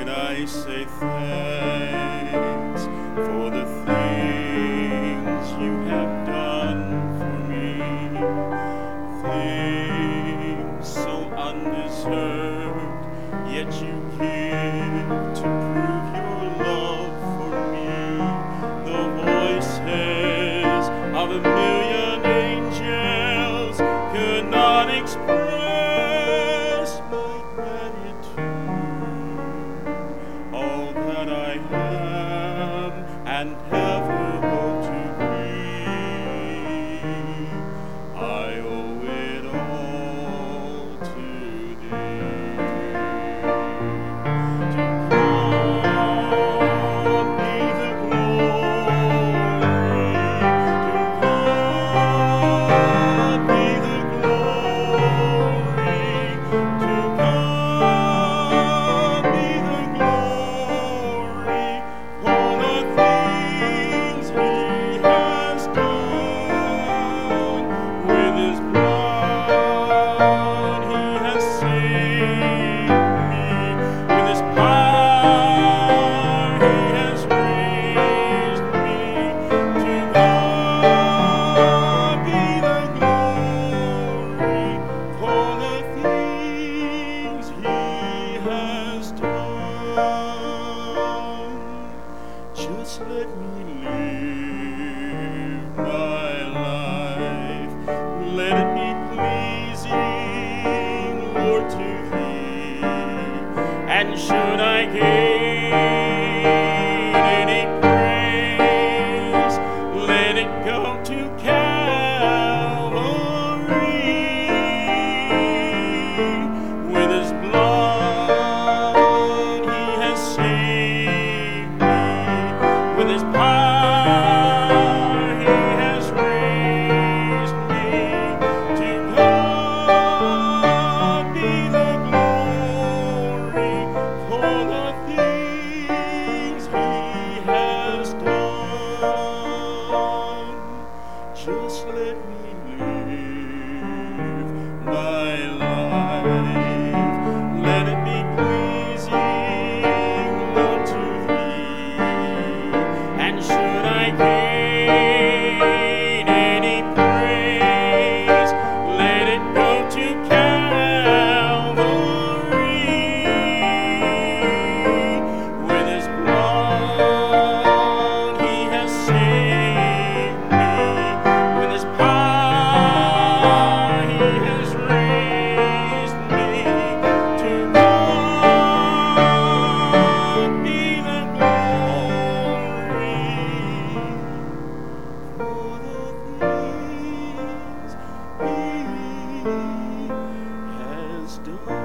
might I say thanks for the things you have done for me, things so undeserved, yet you give to prove your love for me. The voices of a million angels could not express my gratitude. All that I am and ever hope to be, I owe it all to thee. To God be the glory, to God be the glory, to God be the glory for the things He has done. With His blood He has saved me, with His power He has raised me. To God be the glory for the things He has done. Just let me live my life. Let it be pleasing, Lord, to Thee. And should I gain any praise, let it go to Calvary. With His blood He has saved me, with His power He has raised me. To God be the glory for the things He has done. Just let me live my life. Let it be pleasing, Lord, to Thee. And should I gain any praise, let it go to Calvary. With His blood He has saved me, with His power He has raised me. To God be the glory for the things He has done.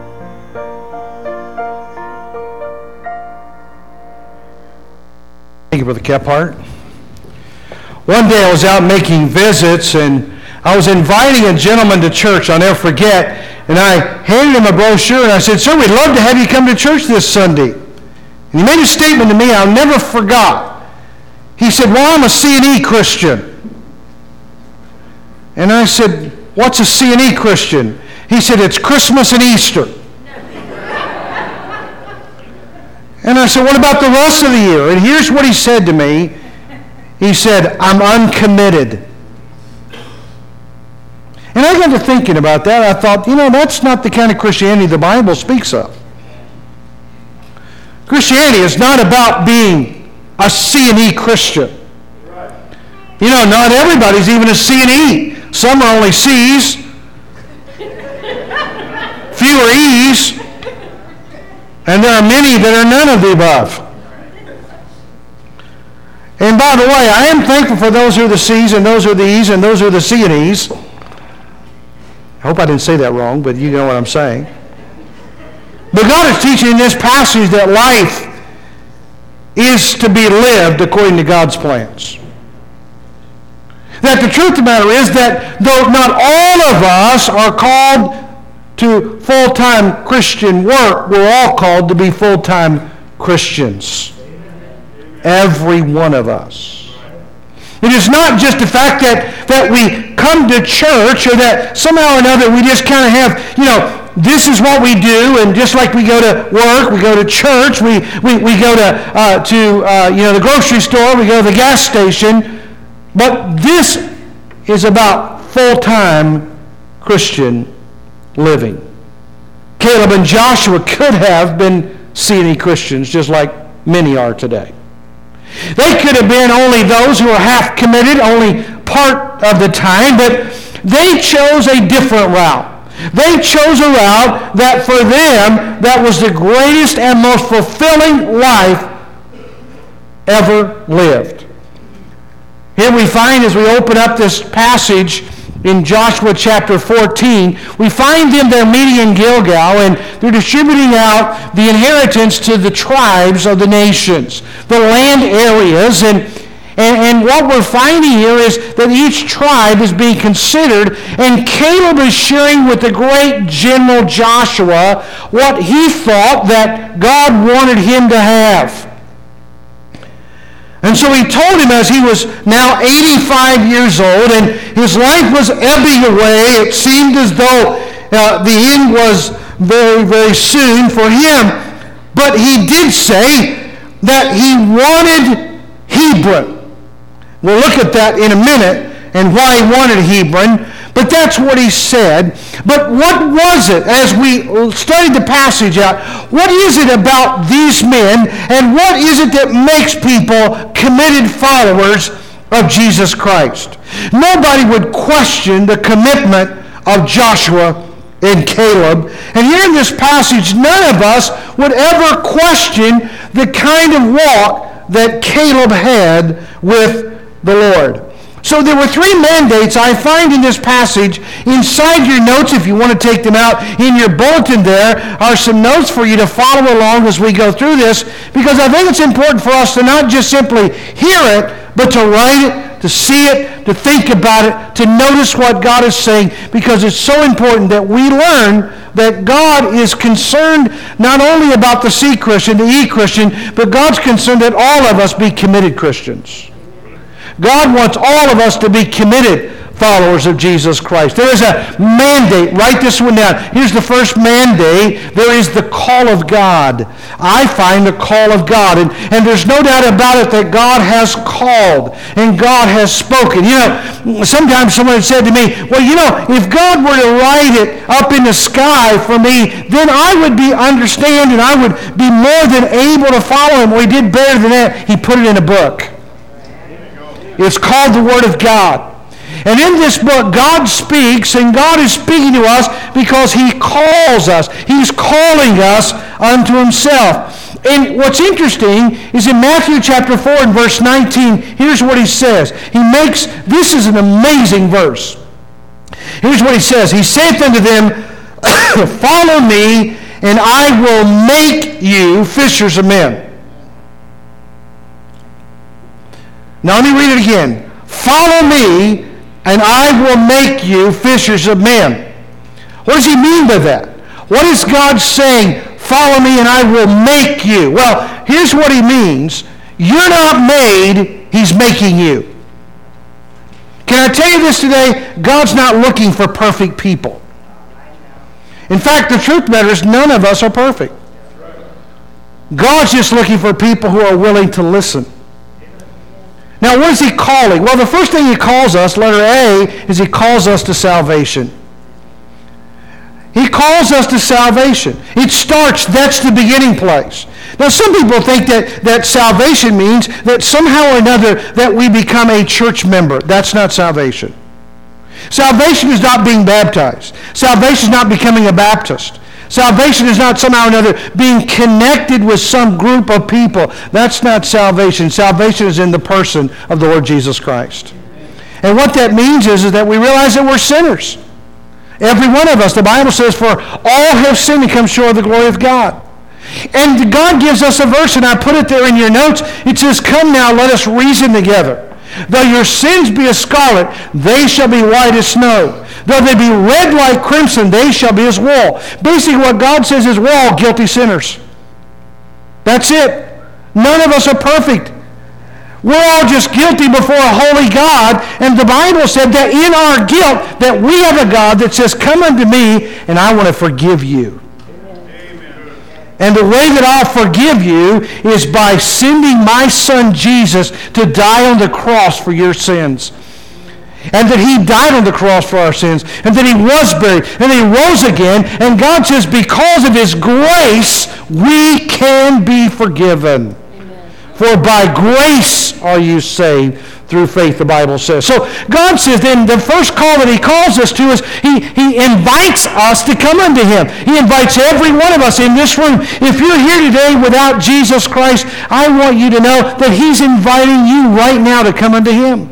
Thank you, Brother Kephart. One day I was out making visits, and I was inviting a gentleman to church, I'll never forget, and I handed him a brochure, and I said, "Sir, we'd love to have you come to church this Sunday." And he made a statement to me I'll never forgot. He said, "Well, I'm a C&E Christian." And I said, "What's a C&E Christian?" He said, "It's Christmas and Easter." And I said, "What about the rest of the year?" And here's what he said to me. He said, "I'm uncommitted." And I got to thinking about that. I thought, that's not the kind of Christianity the Bible speaks of. Christianity is not about being a C&E Christian. Not everybody's even a C&E. Some are only C's, fewer E's, and there are many that are none of the above. And by the way, I am thankful for those who are the C's and those who are the E's and those who are the C and E's. I hope I didn't say that wrong, but you know what I'm saying. But God is teaching in this passage that life is to be lived according to God's plans. That the truth of the matter is that though not all of us are called to full-time Christian work, we're all called to be full-time Christians. Every one of us. It is not just the fact that we come to church or that somehow or another we just kind of have, this is what we do, and just like we go to work, we go to church, we go to the grocery store, we go to the gas station, but this is about full-time Christian living. Caleb and Joshua could have been C&E Christians, just like many are today. They could have been only those who are half committed, only part of the time, but they chose a different route. They chose a route that for them, that was the greatest and most fulfilling life ever lived. Here we find, as we open up this passage in Joshua chapter 14, we find them there meeting in Gilgal, and they're distributing out the inheritance to the tribes of the nations, the land areas, and what we're finding here is that each tribe is being considered, and Caleb is sharing with the great general Joshua what he thought that God wanted him to have. And so he told him, as he was now 85 years old and his life was ebbing away, it seemed as though the end was very, very soon for him. But he did say that he wanted Hebron. We'll look at that in a minute and why he wanted Hebron. But that's what he said. But what was it, as we studied the passage out, what is it about these men, and what is it that makes people committed followers of Jesus Christ? Nobody would question the commitment of Joshua and Caleb. And here in this passage, none of us would ever question the kind of walk that Caleb had with the Lord. So there were three mandates I find in this passage. Inside your notes, if you want to take them out, in your bulletin there are some notes for you to follow along as we go through this, because I think it's important for us to not just simply hear it, but to write it, to see it, to think about it, to notice what God is saying, because it's so important that we learn that God is concerned not only about the C Christian, the E Christian, but God's concerned that all of us be committed Christians. God wants all of us to be committed followers of Jesus Christ. There is a mandate. Write this one down. Here's the first mandate. There is the call of God. I find the call of God. And there's no doubt about it that God has called and God has spoken. You know, sometimes someone said to me, well, you know, if God were to write it up in the sky for me, then I would understand and I would be more than able to follow him. Well, he did better than that. He put it in a book. It's called the Word of God. And in this book, God speaks, and God is speaking to us because he calls us. He's calling us unto himself. And what's interesting is in Matthew chapter 4 and verse 19, here's what he says. This is an amazing verse. Here's what he says. He saith unto them, follow me, and I will make you fishers of men. Now let me read it again. Follow me, and I will make you fishers of men. What does he mean by that? What is God saying? Follow me, and I will make you. Well, here's what he means. You're not made, he's making you. Can I tell you this today? God's not looking for perfect people. In fact, the truth matter is none of us are perfect. God's just looking for people who are willing to listen. Now, what is he calling? Well, the first thing he calls us, letter A, is he calls us to salvation. He calls us to salvation. It starts, that's the beginning place. Now, some people think that salvation means that somehow or another that we become a church member. That's not salvation. Salvation is not being baptized. Salvation is not becoming a Baptist. Salvation is not somehow or another being connected with some group of people. That's not salvation. Salvation is in the person of the Lord Jesus Christ. And what that means is that we realize that we're sinners. Every one of us. The Bible says, for all have sinned and come short of the glory of God. And God gives us a verse, and I put it there in your notes. It says, come now, let us reason together. Though your sins be as scarlet, they shall be white as snow. Though they be red like crimson, they shall be as wool. Basically what God says is we're all guilty sinners. That's it. None of us are perfect. We're all just guilty before a holy God, and the Bible said that in our guilt that we have a God that says, come unto me, and I want to forgive you. Amen. And the way that I'll forgive you is by sending my son Jesus to die on the cross for your sins. And that he died on the cross for our sins, and that he was buried, and he rose again, and God says because of his grace, we can be forgiven. For by grace are you saved through faith, the Bible says. So God says then the first call that he calls us to is he invites us to come unto him. He invites every one of us in this room. If you're here today without Jesus Christ, I want you to know that he's inviting you right now to come unto him.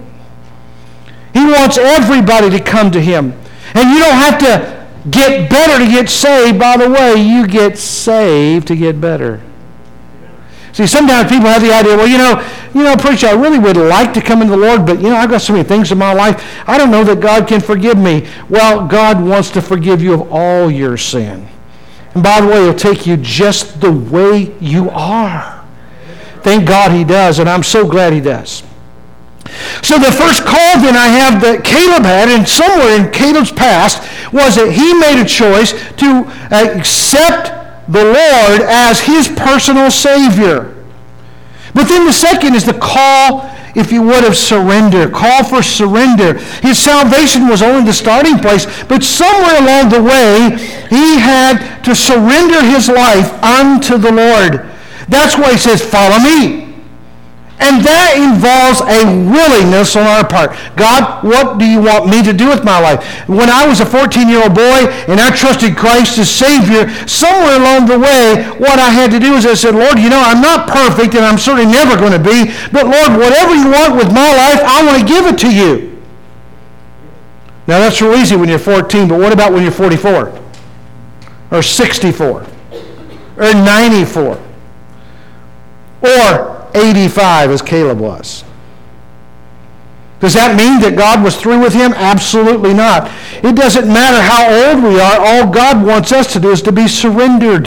He wants everybody to come to him. And you don't have to get better to get saved. By the way, you get saved to get better. See, sometimes people have the idea, well, you know, preacher, I really would like to come into the Lord, but, I've got so many things in my life, I don't know that God can forgive me. Well, God wants to forgive you of all your sin. And by the way, he'll take you just the way you are. Thank God he does, and I'm so glad he does. So the first call then I have that Caleb had, and somewhere in Caleb's past, was that he made a choice to accept the Lord as his personal Savior. But then the second is the call, if you would, of surrender. Call for surrender. His salvation was only the starting place, but somewhere along the way, he had to surrender his life unto the Lord. That's why he says, follow me. And that involves a willingness on our part. God, what do you want me to do with my life? When I was a 14-year-old boy and I trusted Christ as Savior, somewhere along the way, what I had to do is I said, Lord, I'm not perfect and I'm certainly never going to be, but Lord, whatever you want with my life, I want to give it to you. Now that's real easy when you're 14, but what about when you're 44? Or 64? Or 94? Or 85 as Caleb was. Does that mean that God was through with him? Absolutely not. It doesn't matter how old we are. All God wants us to do is to be surrendered.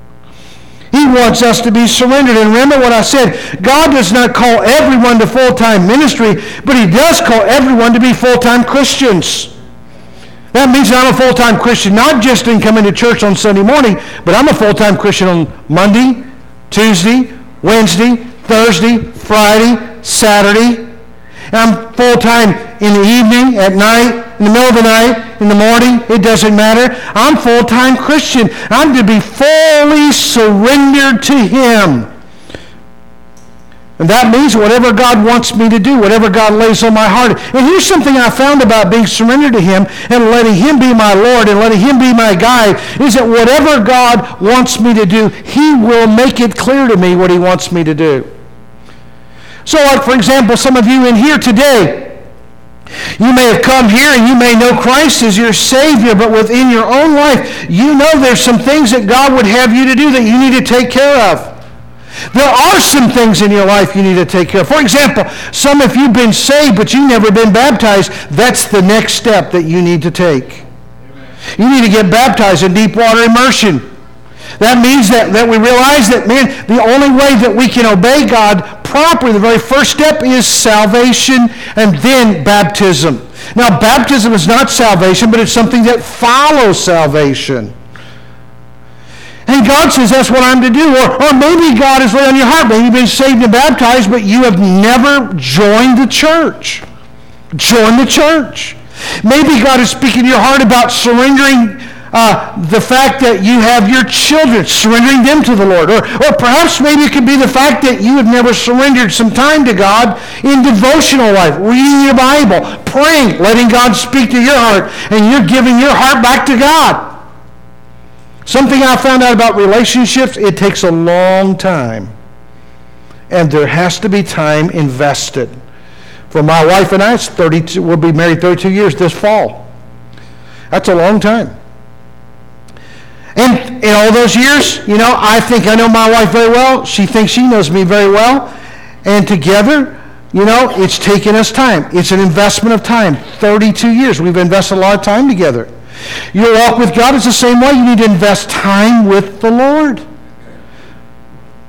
He wants us to be surrendered. And remember what I said, God does not call everyone to full-time ministry, but he does call everyone to be full-time Christians. That means that I'm a full-time Christian, not just in coming to church on Sunday morning, but I'm a full-time Christian on Monday, Tuesday, Wednesday, Thursday, Friday, Saturday. And I'm full-time in the evening, at night, in the middle of the night, in the morning. It doesn't matter. I'm full-time Christian. I'm to be fully surrendered to him. And that means whatever God wants me to do, whatever God lays on my heart. And here's something I found about being surrendered to him and letting him be my Lord and letting him be my guide, is that whatever God wants me to do, he will make it clear to me what he wants me to do. So like, for example, some of you in here today, you may have come here and you may know Christ as your Savior, but within your own life, you know there's some things that God would have you to do that you need to take care of. There are some things in your life you need to take care of. For example, some of you have been saved, but you've never been baptized. That's the next step that you need to take. You need to get baptized in deep water immersion. That means that we realize that, man, the only way that we can obey God properly, the very first step is salvation and then baptism. Now, baptism is not salvation, but it's something that follows salvation. And God says that's what I'm to do. Or maybe God has laid on your heart. Maybe you've been saved and baptized, but you have never joined the church. Join the church. Maybe God is speaking to your heart about surrendering the fact that you have your children, surrendering them to the Lord. Or perhaps maybe it could be the fact that you have never surrendered some time to God in devotional life, reading your Bible, praying, letting God speak to your heart, and you're giving your heart back to God. Something I found out about relationships, it takes a long time. And there has to be time invested. For my wife and I, we'll be married 32 years this fall. That's a long time. And in all those years, I think I know my wife very well. She thinks she knows me very well. And together, it's taken us time. It's an investment of time. 32 years. We've invested a lot of time together. Your walk with God is the same way. You need to invest time with the Lord.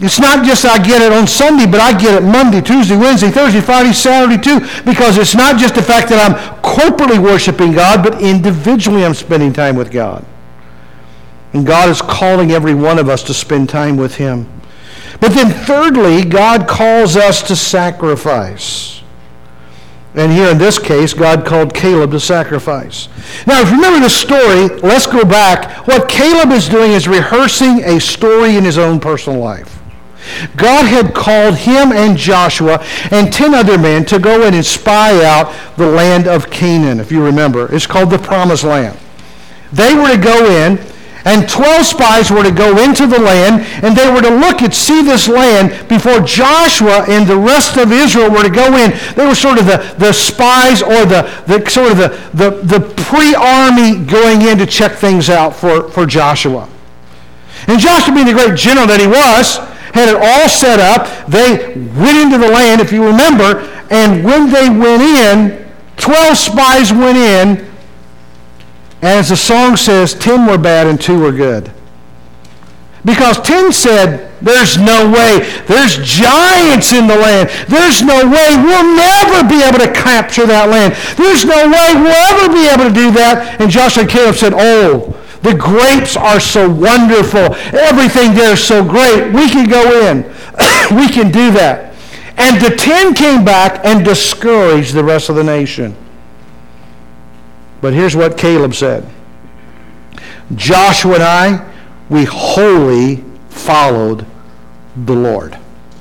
It's not just I get it on Sunday, but I get it Monday, Tuesday, Wednesday, Thursday, Friday, Saturday too, because it's not just the fact that I'm corporately worshiping God, but individually I'm spending time with God. And God is calling every one of us to spend time with Him. But then thirdly, God calls us to sacrifice. And here in this case, God called Caleb to sacrifice. Now, if you remember this story, let's go back. What Caleb is doing is rehearsing a story in his own personal life. God had called him and Joshua and 10 other men to go in and spy out the land of Canaan, if you remember. It's called the Promised Land. They were to go in, and 12 spies were to go into the land, and they were to look and see this land before Joshua and the rest of Israel were to go in. They were sort of the spies or the pre-army going in to check things out for Joshua. And Joshua, being the great general that he was, had it all set up. They went into the land, if you remember, and when they went in, 12 spies went in, and as the song says, 10 were bad and 2 were good. Because 10 said, there's no way. There's giants in the land. There's no way. We'll never be able to capture that land. There's no way we'll ever be able to do that. And Joshua and Caleb said, oh, the grapes are so wonderful. Everything there is so great. We can go in. We can do that. And the 10 came back and discouraged the rest of the nation. But here's what Caleb said. Joshua and I, we wholly followed the Lord.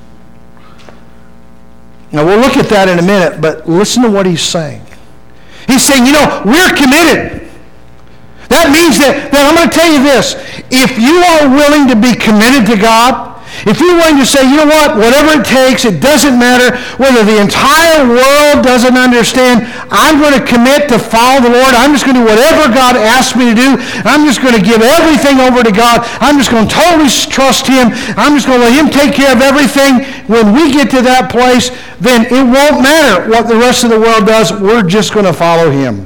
Now we'll look at that in a minute, but listen to what he's saying. He's saying, we're committed. That means that I'm going to tell you this. If you are willing to be committed to God, if you're willing to say, whatever it takes, it doesn't matter whether the entire world doesn't understand, I'm going to commit to follow the Lord. I'm just going to do whatever God asks me to do. I'm just going to give everything over to God. I'm just going to totally trust Him. I'm just going to let Him take care of everything. When we get to that place, then it won't matter what the rest of the world does. We're just going to follow Him.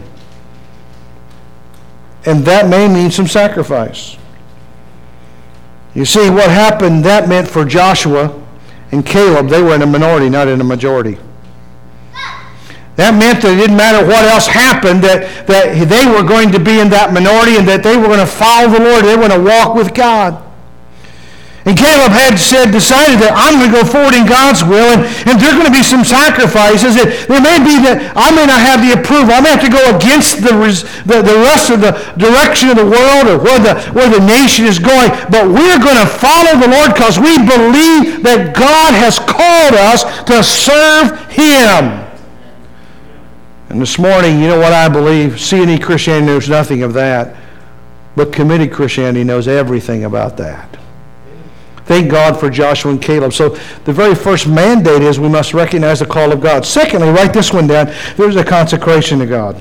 And that may mean some sacrifice. You see, what happened, that meant for Joshua and Caleb, they were in a minority, not in a majority. That meant that it didn't matter what else happened, that they were going to be in that minority and that they were going to follow the Lord. They were going to walk with God. And Caleb had decided that I'm going to go forward in God's will, and there are going to be some sacrifices. There may be that I may not have the approval. I may have to go against the rest of the direction of the world or where the nation is going. But we're going to follow the Lord because we believe that God has called us to serve Him. And this morning, you know what I believe? C&E Christianity knows nothing of that, but committed Christianity knows everything about that. Thank God for Joshua and Caleb. So the very first mandate is we must recognize the call of God. Secondly, write this one down. There's a consecration to God.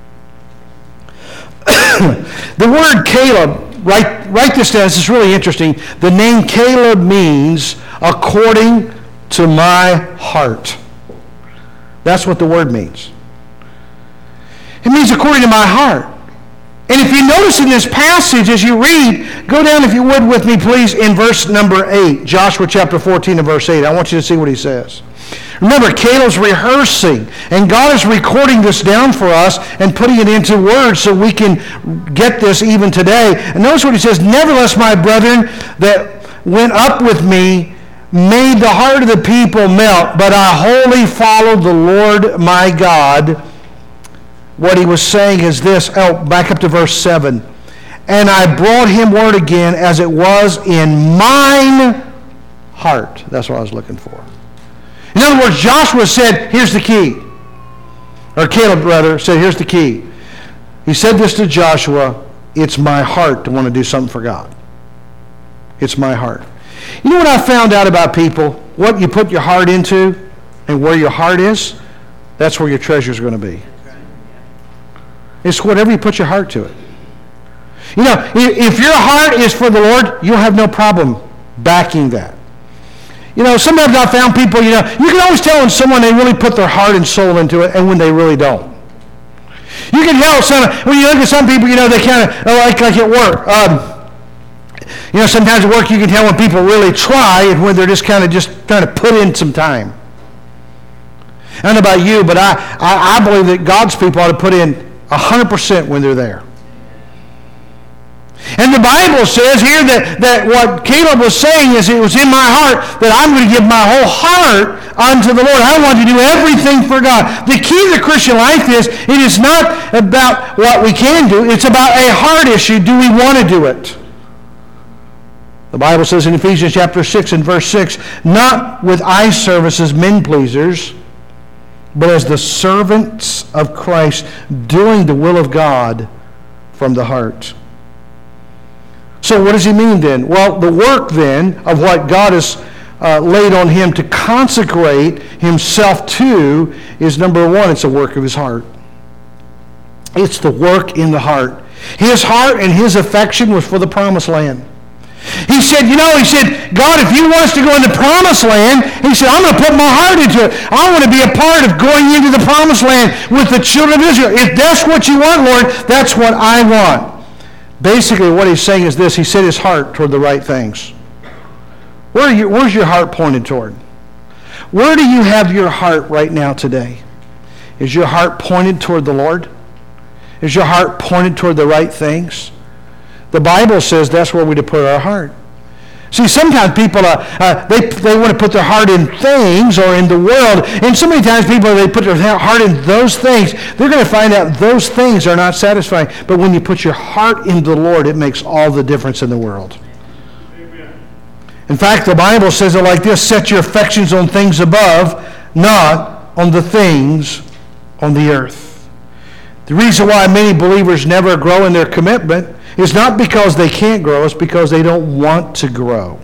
The word Caleb, write this down. This is really interesting. The name Caleb means according to my heart. That's what the word means. It means according to my heart. And if you notice in this passage as you read, go down if you would with me please in verse number 8, Joshua chapter 14 and verse 8. I want you to see what he says. Remember, Caleb's rehearsing, and God is recording this down for us and putting it into words so we can get this even today. And notice what he says, nevertheless, my brethren that went up with me made the heart of the people melt, but I wholly followed the Lord my God. What he was saying is this. Back up to verse 7. And I brought him word again as it was in mine heart. That's what I was looking for. In other words, Joshua said, here's the key. Or Caleb, rather, said, here's the key. He said this to Joshua, it's my heart to want to do something for God. It's my heart. You know what I found out about people? What you put your heart into and where your heart is, that's where your treasure is going to be. It's whatever you put your heart to it. You know, if your heart is for the Lord, you'll have no problem backing that. You know, sometimes I've found people, you can always tell when someone they really put their heart and soul into it and when they really don't. You can tell when you look at some people, they kind of like at work. You know, sometimes at work you can tell when people really try and when they're just trying to put in some time. I don't know about you, but I believe that God's people ought to put in 100% when they're there. And the Bible says here that what Caleb was saying is, it was in my heart that I'm going to give my whole heart unto the Lord. I want to do everything for God. The key to the Christian life is, it is not about what we can do. It's about a heart issue. Do we want to do it? The Bible says in Ephesians chapter 6 and verse 6, not with eye service as men pleasers, but as the servants of Christ, doing the will of God from the heart. So what does he mean then? Well, the work then of what God has laid on him to consecrate himself to is, number one, it's a work of his heart. It's the work in the heart. His heart and his affection was for the promised land. He said, God, if you want us to go into the promised land, he said, I'm going to put my heart into it. I want to be a part of going into the promised land with the children of Israel. If that's what you want, Lord, that's what I want. Basically, what he's saying is this. He set his heart toward the right things. Where's your heart pointed toward? Where do you have your heart right now today? Is your heart pointed toward the Lord? Is your heart pointed toward the right things? The Bible says that's where we're to put our heart. See, sometimes people, they want to put their heart in things or in the world. And so many times people, they put their heart in those things. They're going to find out those things are not satisfying. But when you put your heart into the Lord, it makes all the difference in the world. Amen. In fact, the Bible says it like this: set your affections on things above, not on the things on the earth. The reason why many believers never grow in their commitment is not because they can't grow, it's because they don't want to grow.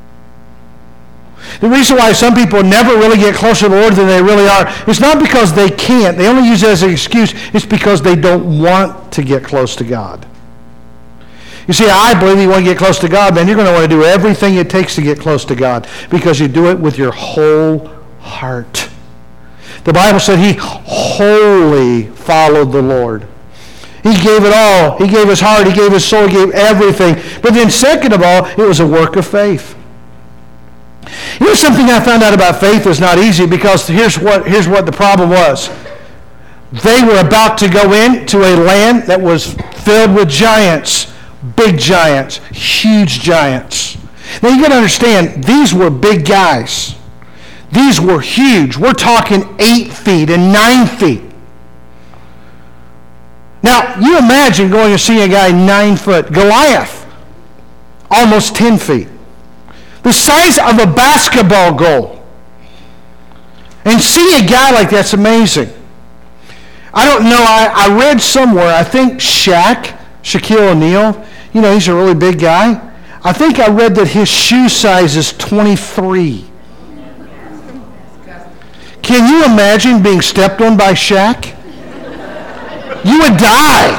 The reason why some people never really get closer to the Lord than they really are is not because they can't. They only use it as an excuse. It's because they don't want to get close to God. You see, I believe you want to get close to God, man, you're going to want to do everything it takes to get close to God, because you do it with your whole heart. The Bible said he wholly followed the Lord. He gave it all. He gave his heart. He gave his soul. He gave everything. But then second of all, it was a work of faith. You know, something I found out about faith is not easy, because here's what the problem was. They were about to go into a land that was filled with giants, big giants, huge giants. Now you got to understand, these were big guys. These were huge. We're talking 8 feet and 9 feet. Now, you imagine going and seeing a guy 9 foot, Goliath, almost 10 feet, the size of a basketball goal. And seeing a guy like that's amazing. I don't know, I read somewhere, I think Shaquille O'Neal, he's a really big guy. I think I read that his shoe size is 23. Can you imagine being stepped on by Shaq? You would die.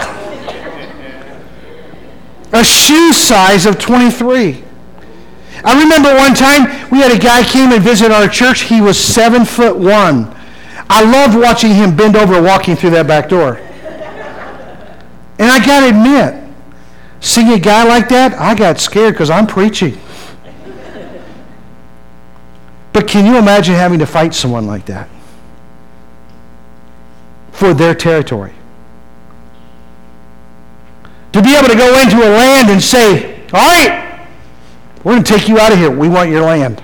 A shoe size of 23. I remember one time we had a guy came and visit our church. He was 7'1". I loved watching him bend over walking through that back door. And I got to admit, seeing a guy like that, I got scared because I'm preaching. But can you imagine having to fight someone like that for their territory? To be able to go into a land and say, all right, we're going to take you out of here. We want your land.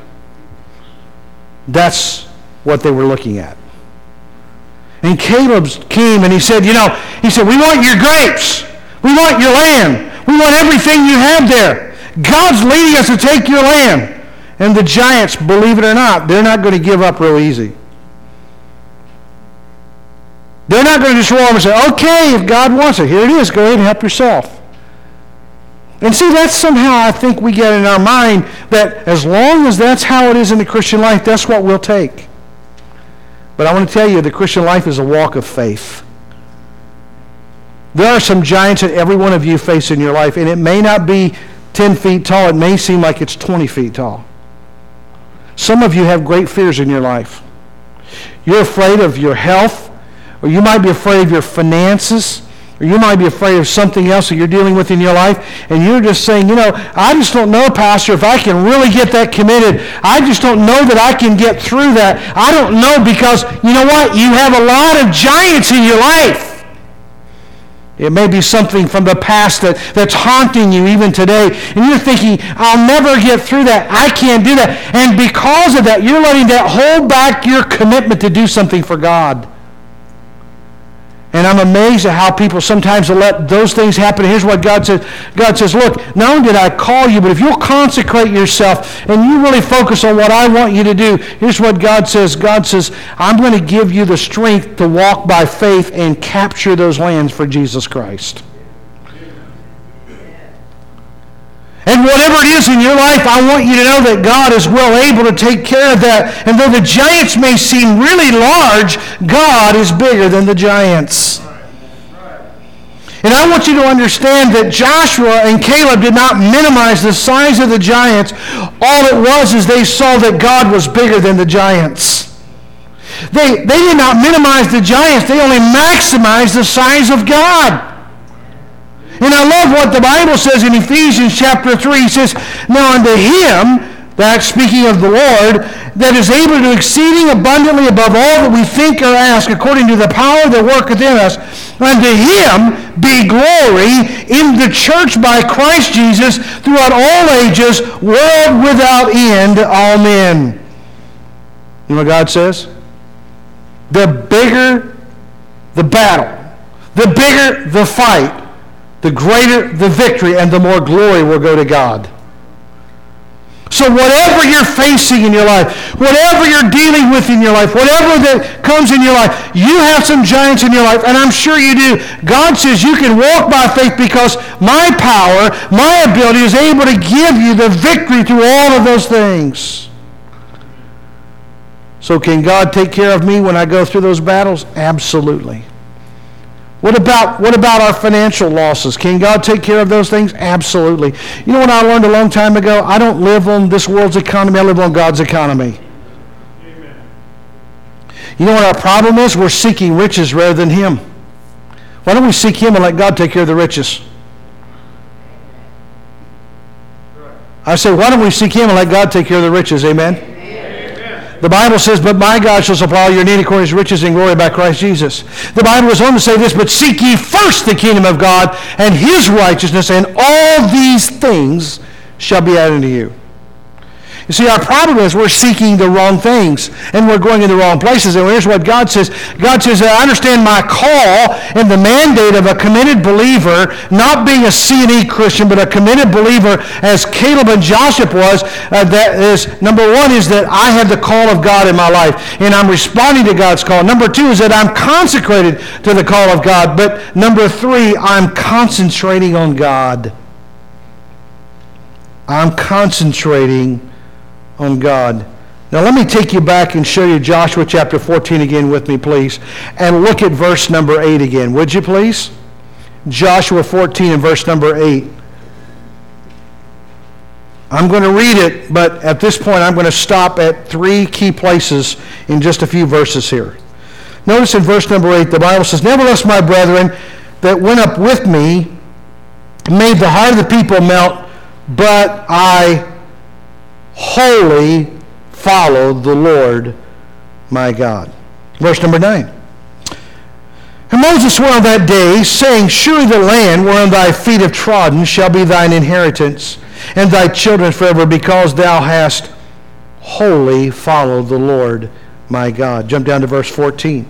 That's what they were looking at. And Caleb came and he said, we want your grapes. We want your land. We want everything you have there. God's leading us to take your land. And the giants, believe it or not, they're not going to give up real easy. They're not going to just roll over and say, okay, if God wants it, here it is, go ahead and help yourself. And see, that's somehow I think we get in our mind that as long as that's how it is in the Christian life, that's what we'll take. But I want to tell you, the Christian life is a walk of faith. There are some giants that every one of you face in your life, and it may not be 10 feet tall. It may seem like it's 20 feet tall. Some of you have great fears in your life. You're afraid of your health, or you might be afraid of your finances. Or you might be afraid of something else that you're dealing with in your life, and you're just saying, I just don't know, Pastor, if I can really get that committed. I just don't know that I can get through that. I don't know, because you know what? You have a lot of giants in your life. It may be something from the past that's haunting you even today. And you're thinking, I'll never get through that. I can't do that. And because of that, you're letting that hold back your commitment to do something for God. And I'm amazed at how people sometimes will let those things happen. Here's what God says. God says, look, not only did I call you, but if you'll consecrate yourself and you really focus on what I want you to do, here's what God says. God says, I'm going to give you the strength to walk by faith and capture those lands for Jesus Christ. And whatever it is in your life, I want you to know that God is well able to take care of that. And though the giants may seem really large, God is bigger than the giants. And I want you to understand that Joshua and Caleb did not minimize the size of the giants. All it was is they saw that God was bigger than the giants. They did not minimize the giants. They only maximized the size of God. And I love what the Bible says in Ephesians chapter 3. It says, now unto him, that's speaking of the Lord, that is able to do exceeding abundantly above all that we think or ask, according to the power that worketh in us, unto him be glory in the church by Christ Jesus throughout all ages, world without end. Amen. You know what God says? The bigger the battle, the bigger the fight, the greater the victory, and the more glory will go to God. So whatever you're facing in your life, whatever you're dealing with in your life, whatever that comes in your life, you have some giants in your life, and I'm sure you do. God says you can walk by faith because my power, my ability is able to give you the victory through all of those things. So can God take care of me when I go through those battles? Absolutely. What about our financial losses? Can God take care of those things? Absolutely. You know what I learned a long time ago? I don't live on this world's economy. I live on God's economy. Amen. You know what our problem is? We're seeking riches rather than Him. Why don't we seek Him and let God take care of the riches? I say, why don't we seek Him and let God take care of the riches? Amen? The Bible says, but my God shall supply all your need according to his riches and glory by Christ Jesus. The Bible goes on to say this, but seek ye first the kingdom of God and his righteousness, and all these things shall be added unto you. You see, our problem is we're seeking the wrong things, and we're going in the wrong places. And here's what God says. God says, I understand my call and the mandate of a committed believer, not being a C&E Christian, but a committed believer, as Caleb and Joshua was. That is, number one is that I have the call of God in my life, and I'm responding to God's call. Number two is that I'm consecrated to the call of God. But number three, I'm concentrating on God. I'm concentrating on God. Now let me take you back and show you Joshua chapter 14 again with me, please. And look at verse number 8 again, would you please? Joshua 14 and verse number 8. I'm going to read it, but at this point I'm going to stop at three key places in just a few verses here. Notice in verse number 8, the Bible says, nevertheless, my brethren, that went up with me made the heart of the people melt, but I wholly followed the Lord my God. Verse number 9. And Moses swore on that day, saying, surely the land whereon thy feet have trodden shall be thine inheritance, and thy children forever, because thou hast wholly followed the Lord my God. Jump down to verse 14.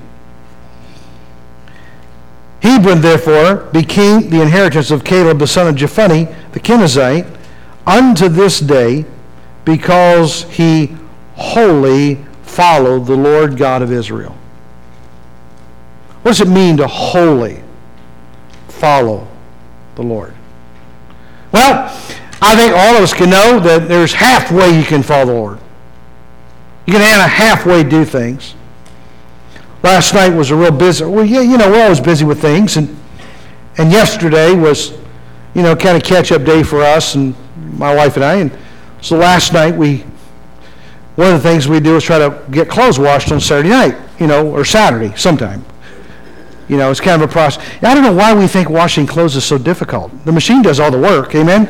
Hebron, therefore, became the inheritance of Caleb the son of Jephunneh, the Kenizzite, unto this day, because he wholly followed the Lord God of Israel. What does it mean to wholly follow the Lord? Well, I think all of us can know that there's halfway you can follow the Lord. You can halfway do things. Last night was a real busy, we're always busy with things, and yesterday was, kind of catch-up day for us and my wife and I, and so last night, one of the things we do is try to get clothes washed on Saturday night, or Saturday sometime. You know, it's kind of a process. I don't know why we think washing clothes is so difficult. The machine does all the work, amen?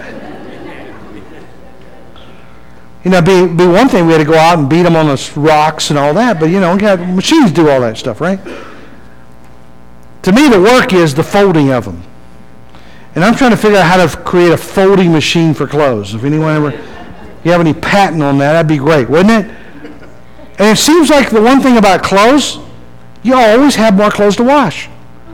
You know, be one thing we had to go out and beat them on the rocks and all that, but, you know, machines do all that stuff, right? To me, the work is the folding of them. And I'm trying to figure out how to create a folding machine for clothes. If anyone ever, you have any patent on that, that'd be great, wouldn't it? And it seems like the one thing about clothes, you always have more clothes to wash.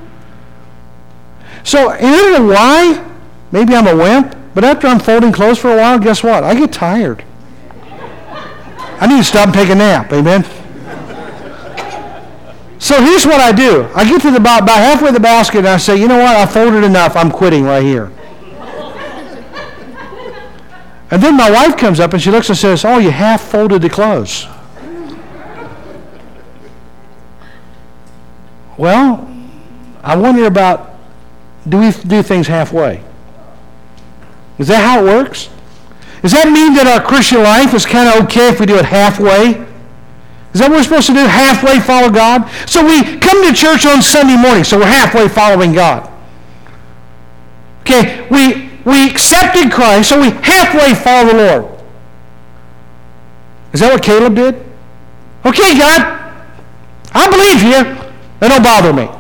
So, and I don't know why, maybe I'm a wimp, but after I'm folding clothes for a while, guess what? I get tired. I need to stop and take a nap, amen? So here's what I do. I get to about halfway to the basket and I say, you know what, I folded enough, I'm quitting right here. And then my wife comes up and she looks and says, oh, you half folded the clothes. Well, I wonder about, do we do things halfway? Is that how it works? Does that mean that our Christian life is kind of okay if we do it halfway? Is that what we're supposed to do? Halfway follow God? So we come to church on Sunday morning, so we're halfway following God. Okay, we accepted Christ, so we halfway follow the Lord. Is that what Caleb did? Okay, God, I believe you. That don't bother me.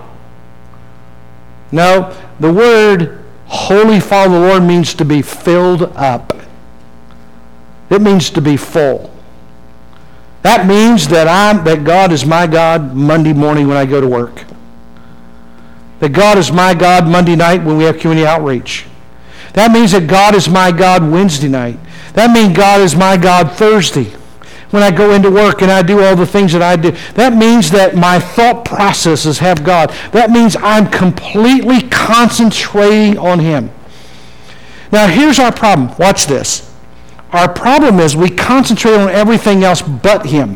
No, the word wholly follow the Lord means to be filled up. It means to be full. That means that God is my God Monday morning when I go to work. That God is my God Monday night when we have community outreach. That means that God is my God Wednesday night. That means God is my God Thursday when I go into work and I do all the things that I do. That means that my thought processes have God. That means I'm completely concentrating on Him. Now here's our problem. Watch this. Our problem is we concentrate on everything else but Him.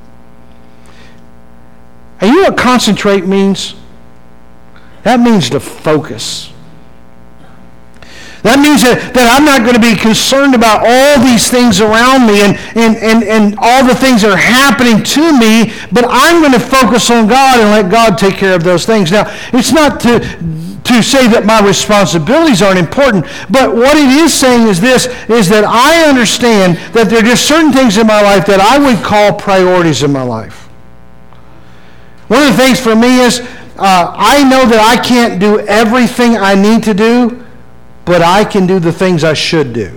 And you know what concentrate means? That means to focus. That means that I'm not going to be concerned about all these things around me and all the things that are happening to me, but I'm going to focus on God and let God take care of those things. Now, it's not to say that my responsibilities aren't important, but what it is saying is this, is that I understand that there are just certain things in my life that I would call priorities in my life. One of the things for me is I know that I can't do everything I need to do, but I can do the things I should do.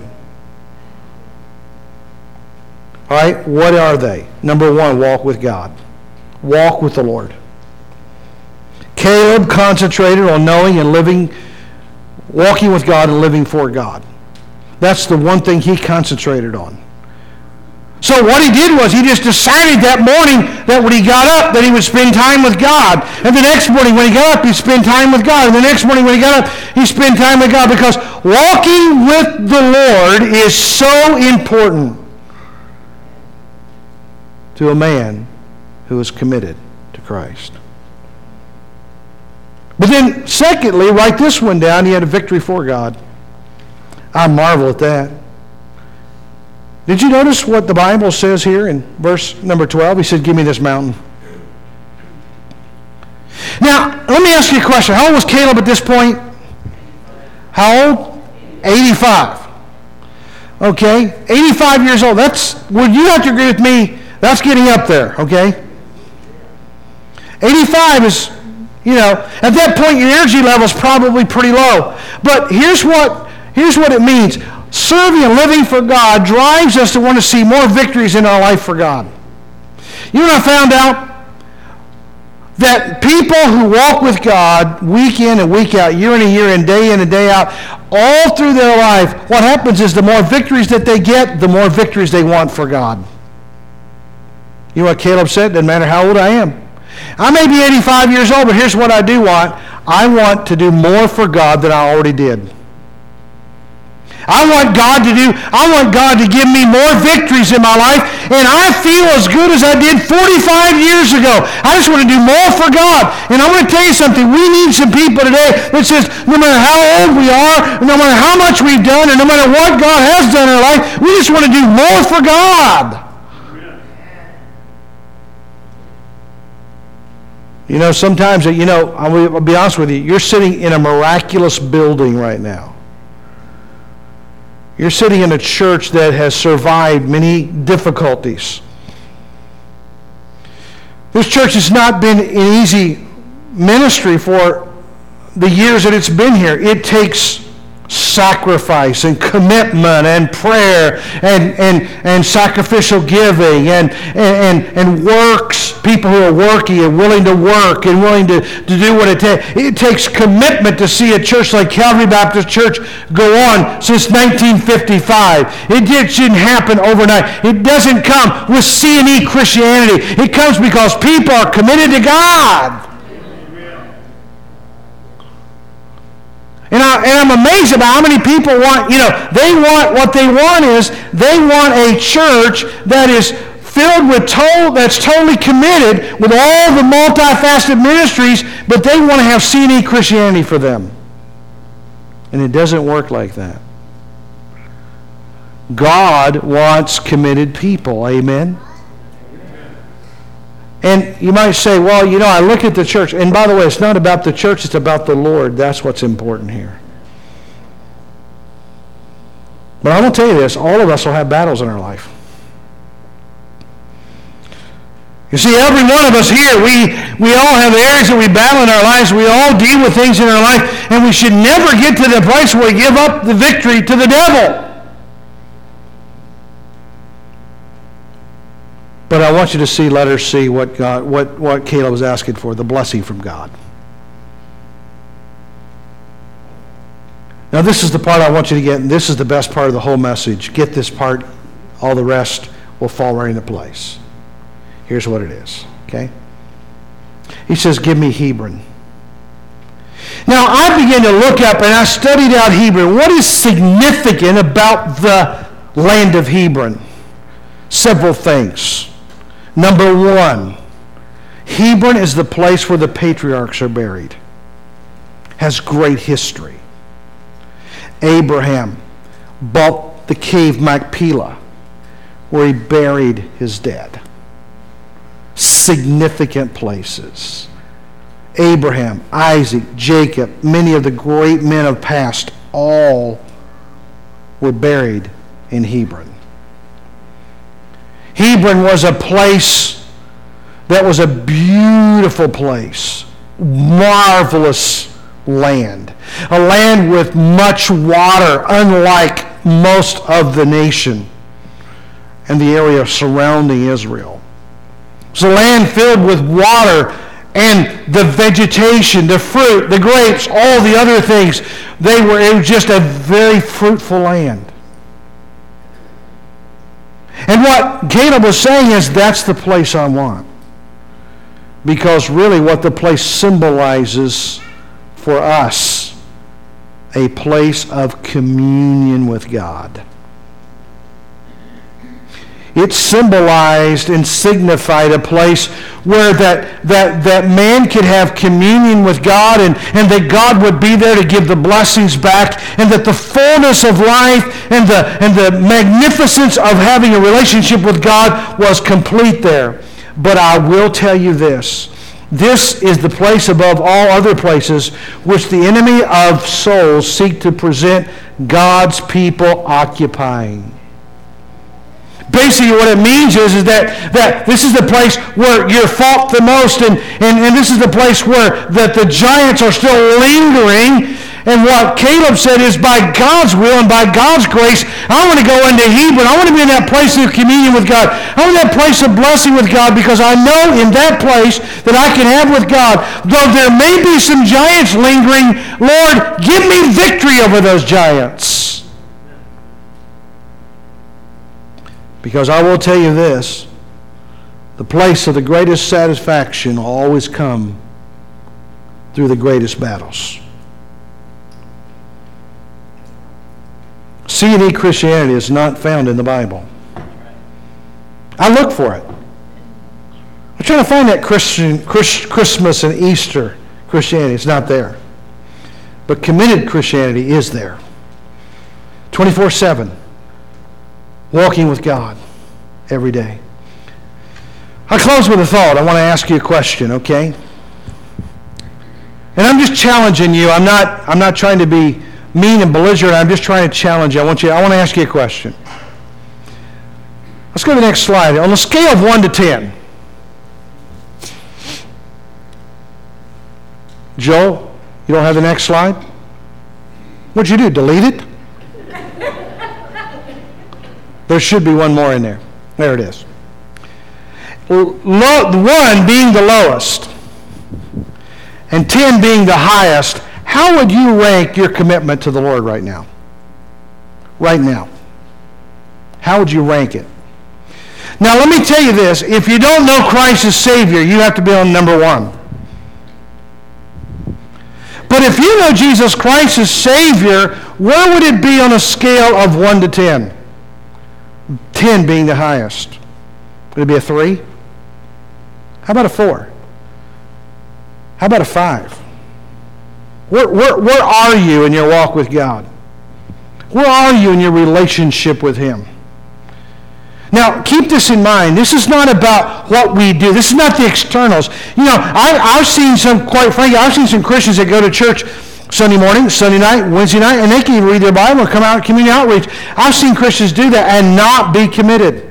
All right, what are they? Number one, walk with God. Walk with the Lord. Caleb concentrated on knowing and living, walking with God and living for God. That's the one thing he concentrated on. So what he did was he just decided that morning that when he got up that he would spend time with God. And the next morning when he got up, he'd spend time with God. And the next morning when he got up, he'd spend time with God, because walking with the Lord is so important to a man who is committed to Christ. But then, secondly, write this one down, he had a victory for God. I marvel at that. Did you notice what the Bible says here in verse number 12? He said, give me this mountain. Now, let me ask you a question. How old was Caleb at this point? How old? 85. Okay, 85 years old. Would you have to agree with me, that's getting up there, okay? 85 is, at that point your energy level is probably pretty low. But here's what it means. Serving and living for God drives us to want to see more victories in our life for God. You know what I found out? That people who walk with God week in and week out, year in and day out, all through their life, what happens is the more victories that they get, the more victories they want for God. You know what Caleb said? Doesn't matter how old I am. I may be 85 years old, but here's what I do want. I want to do more for God than I already did. I want God to give me more victories in my life, and I feel as good as I did 45 years ago. I just want to do more for God. And I want to tell you something. We need some people today that says, no matter how old we are, no matter how much we've done, and no matter what God has done in our life, we just want to do more for God. You know, sometimes, I'll be honest with you, you're sitting in a miraculous building right now. You're sitting in a church that has survived many difficulties. This church has not been an easy ministry for the years that it's been here. It takes sacrifice and commitment and prayer and sacrificial giving and works, people who are working and willing to work and willing to do what it takes. It takes commitment to see a church like Calvary Baptist Church go on since 1955. It didn't happen overnight. It doesn't come with C&E Christianity. It comes because people are committed to God. And I'm amazed about how many people want, what they want is, they want a church that is filled with that's totally committed with all the multifaceted ministries, but they want to have C&E Christianity for them. And it doesn't work like that. God wants committed people. Amen? And you might say, well, I look at the church. And by the way, it's not about the church, it's about the Lord. That's what's important here. But I'm going to tell you this, all of us will have battles in our life. You see, every one of us here, we all have areas that we battle in our lives. We all deal with things in our life. And we should never get to the place where we give up the victory to the devil. But I want you to see, let her see what Caleb was asking for, the blessing from God. Now this is the part I want you to get, and this is the best part of the whole message. Get this part, all the rest will fall right into place. Here's what it is, okay? He says, give me Hebron. Now I began to look up and I studied out Hebron. What is significant about the land of Hebron? Several things. Number one, Hebron is the place where the patriarchs are buried. Has great history. Abraham bought the cave Machpelah where he buried his dead. Significant places. Abraham, Isaac, Jacob, many of the great men of past, all were buried in Hebron. Hebron was a place that was a beautiful place, marvelous land, a land with much water, unlike most of the nation and the area surrounding Israel. It's a land filled with water and the vegetation, the fruit, the grapes, all the other things. It was just a very fruitful land. And what Caleb was saying is, that's the place I want. Because really what the place symbolizes for us, a place of communion with God. It symbolized and signified a place where that man could have communion with God and that God would be there to give the blessings back, and that the fullness of life and the magnificence of having a relationship with God was complete there. But I will tell you this. This is the place above all other places which the enemy of souls seek to present God's people occupying. Basically what it means is that this is the place where you're fought the most, and this is the place where that the giants are still lingering. And what Caleb said is, by God's will and by God's grace, I want to go into Hebron. I want to be in that place of communion with God. I want that place of blessing with God, because I know in that place that I can have with God, though there may be some giants lingering, Lord, give me victory over those giants. Because I will tell you this, the place of the greatest satisfaction will always come through the greatest battles. C&E Christianity is not found in the Bible. I look for it. I'm trying to find that Christmas and Easter Christianity. It's not there. But committed Christianity is there. 24/7. Walking with God every day. I close with a thought. I want to ask you a question, okay? And I'm just challenging you. I'm not trying to be mean and belligerent. I'm just trying to challenge you. I want to ask you a question. Let's go to the next slide. On a scale of 1 to 10. Joel, you don't have the next slide? What'd you do, delete it? There should be one more in there. There it is. 1 being the lowest and 10 being the highest, how would you rank your commitment to the Lord right now? Right now. How would you rank it? Now, let me tell you this. If you don't know Christ as Savior, you have to be on number 1. But if you know Jesus Christ as Savior, where would it be on a scale of 1 to 10? 10 being the highest. Would it be a 3? How about a 4? How about a 5? Where are you in your walk with God? Where are you in your relationship with Him? Now, keep this in mind. This is not about what we do. This is not the externals. You know, I've seen quite frankly, I've seen some Christians that go to church Sunday morning, Sunday night, Wednesday night, and they can even read their Bible or come out at community outreach. I've seen Christians do that and not be committed.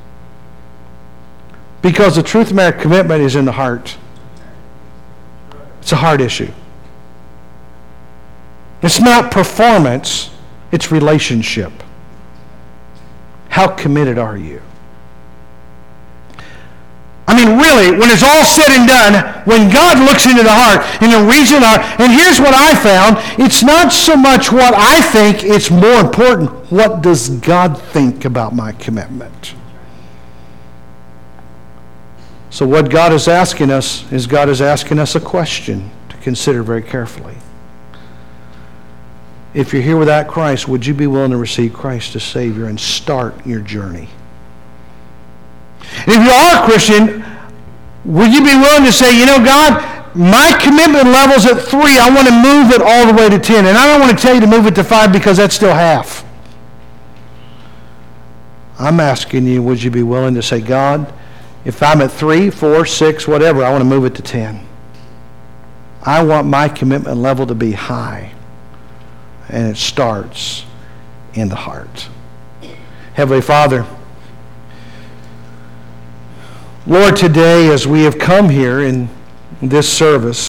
Because the truth of the matter, commitment is in the heart. It's a heart issue. It's not performance, it's relationship. How committed are you? I mean, really, when it's all said and done, when God looks into the heart, and the reason and here's what I found, it's not so much what I think, it's more important, what does God think about my commitment? So what God is asking us is God is asking us a question to consider very carefully. If you're here without Christ, would you be willing to receive Christ as Savior and start your journey? And if you are a Christian, would you be willing to say, you know, God, my commitment level's at 3. I want to move it all the way to 10. And I don't want to tell you to move it to 5 because that's still half. I'm asking you, would you be willing to say, God, if I'm at 3, 4, 6, whatever, I want to move it to 10. I want my commitment level to be high. And it starts in the heart. Heavenly Father, Lord, today as we have come here in this service,